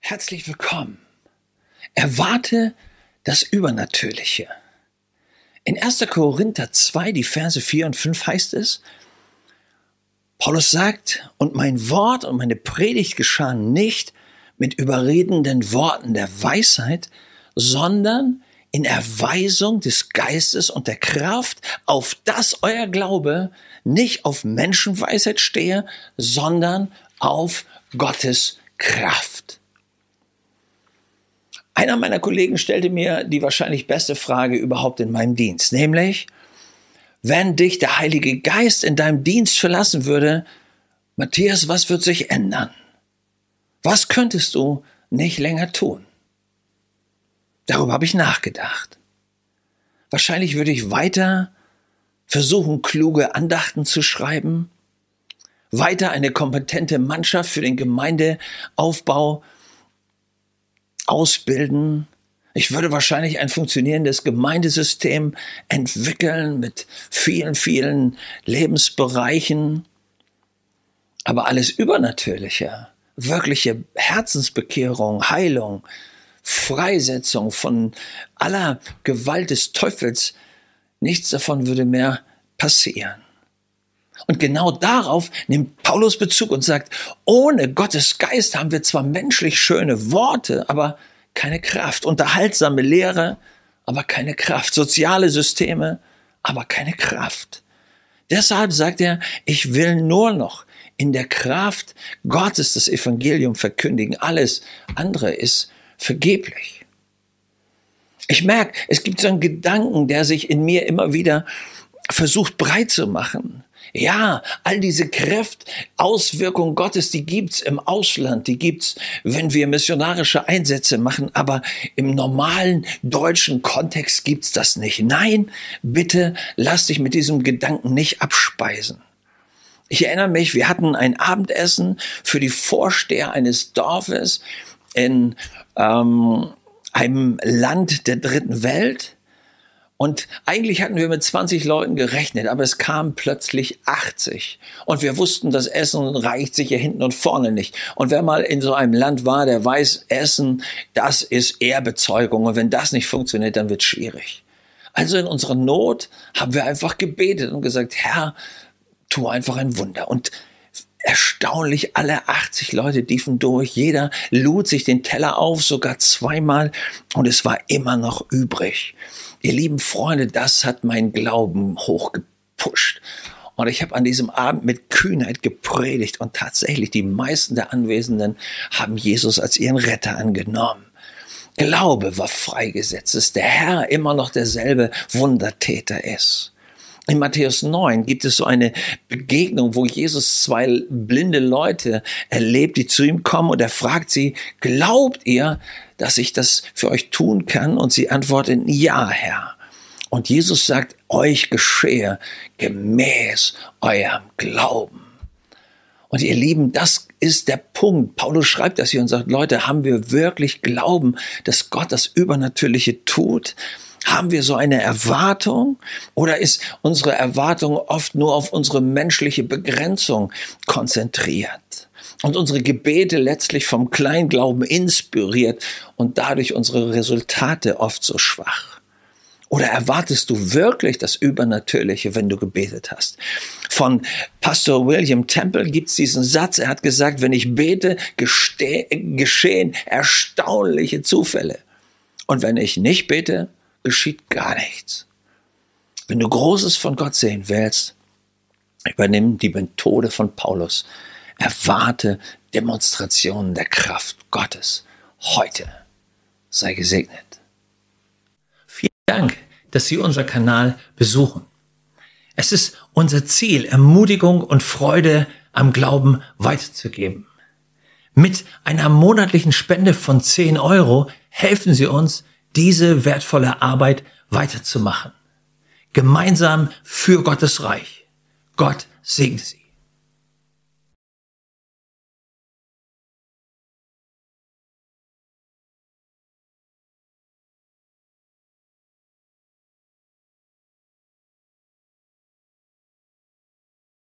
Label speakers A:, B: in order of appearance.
A: Herzlich willkommen. Erwarte das Übernatürliche. In 1. Korinther 2, die Verse 4 und 5 heißt es, Paulus sagt, und mein Wort und meine Predigt geschahen nicht mit überredenden Worten der Weisheit, sondern in Erweisung des Geistes und der Kraft, auf dass euer Glaube nicht auf Menschenweisheit stehe, sondern auf Gottes Kraft. Einer meiner Kollegen stellte mir die wahrscheinlich beste Frage überhaupt in meinem Dienst, nämlich, wenn dich der Heilige Geist in deinem Dienst verlassen würde, Matthias, was wird sich ändern? Was könntest du nicht länger tun? Darüber habe ich nachgedacht. Wahrscheinlich würde ich weiter versuchen, kluge Andachten zu schreiben, weiter eine kompetente Mannschaft für den Gemeindeaufbau ausbilden. Ich würde wahrscheinlich ein funktionierendes Gemeindesystem entwickeln mit vielen, vielen Lebensbereichen. Aber alles Übernatürliche, wirkliche Herzensbekehrung, Heilung, Freisetzung von aller Gewalt des Teufels, nichts davon würde mehr passieren. Und genau darauf nimmt Paulus Bezug und sagt, ohne Gottes Geist haben wir zwar menschlich schöne Worte, aber keine Kraft. Unterhaltsame Lehre, aber keine Kraft. Soziale Systeme, aber keine Kraft. Deshalb sagt er, ich will nur noch in der Kraft Gottes das Evangelium verkündigen. Alles andere ist vergeblich. Ich merke, es gibt so einen Gedanken, der sich in mir immer wieder versucht breit zu machen. Ja, all diese Kräfte, Auswirkungen Gottes, die gibt's im Ausland, die gibt's, wenn wir missionarische Einsätze machen, aber im normalen deutschen Kontext gibt's das nicht. Nein, bitte lass dich mit diesem Gedanken nicht abspeisen. Ich erinnere mich, wir hatten ein Abendessen für die Vorsteher eines Dorfes in einem Land der dritten Welt. Und eigentlich hatten wir mit 20 Leuten gerechnet, aber es kamen plötzlich 80. Und wir wussten, das Essen reicht sich hier hinten und vorne nicht. Und wer mal in so einem Land war, der weiß, Essen, das ist Ehrbezeugung. Und wenn das nicht funktioniert, dann wird es schwierig. Also in unserer Not haben wir einfach gebetet und gesagt, Herr, tu einfach ein Wunder. Und erstaunlich, alle 80 Leute liefen durch. Jeder lud sich den Teller auf, sogar zweimal. Und es war immer noch übrig. Ihr lieben Freunde, das hat meinen Glauben hochgepusht. Und ich habe an diesem Abend mit Kühnheit gepredigt. Und tatsächlich, die meisten der Anwesenden haben Jesus als ihren Retter angenommen. Glaube war freigesetzt, dass der Herr immer noch derselbe Wundertäter ist. In Matthäus 9 gibt es so eine Begegnung, wo Jesus zwei blinde Leute erlebt, die zu ihm kommen und er fragt sie, glaubt ihr, dass ich das für euch tun kann? Und sie antworten, ja, Herr. Und Jesus sagt, euch geschehe gemäß eurem Glauben. Und ihr Lieben, das ist der Punkt. Paulus schreibt das hier und sagt, Leute, haben wir wirklich Glauben, dass Gott das Übernatürliche tut? Haben wir so eine Erwartung oder ist unsere Erwartung oft nur auf unsere menschliche Begrenzung konzentriert und unsere Gebete letztlich vom Kleinglauben inspiriert und dadurch unsere Resultate oft so schwach? Oder erwartest du wirklich das Übernatürliche, wenn du gebetet hast? Von Pastor William Temple gibt es diesen Satz, er hat gesagt, wenn ich bete, geschehen erstaunliche Zufälle. Und wenn ich nicht bete, geschieht gar nichts. Wenn du Großes von Gott sehen willst, übernimm die Methode von Paulus. Erwarte Demonstrationen der Kraft Gottes. Heute sei gesegnet. Vielen Dank, dass Sie unseren Kanal besuchen. Es ist unser Ziel, Ermutigung und Freude am Glauben weiterzugeben. Mit einer monatlichen Spende von 10 € helfen Sie uns, diese wertvolle Arbeit weiterzumachen. Gemeinsam für Gottes Reich. Gott segne Sie.